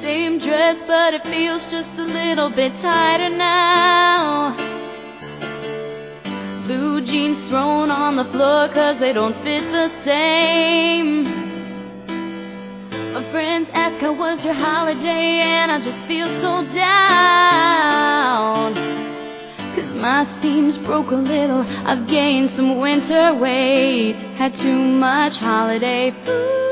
same dress, but it feels just a little bit tighter now. Blue jeans thrown on the floor 'cause they don't fit the same. My friends ask how was your holiday, and I just feel so down. 'Cause my seams broke a little, I've gained some winter weight, had too much holiday food.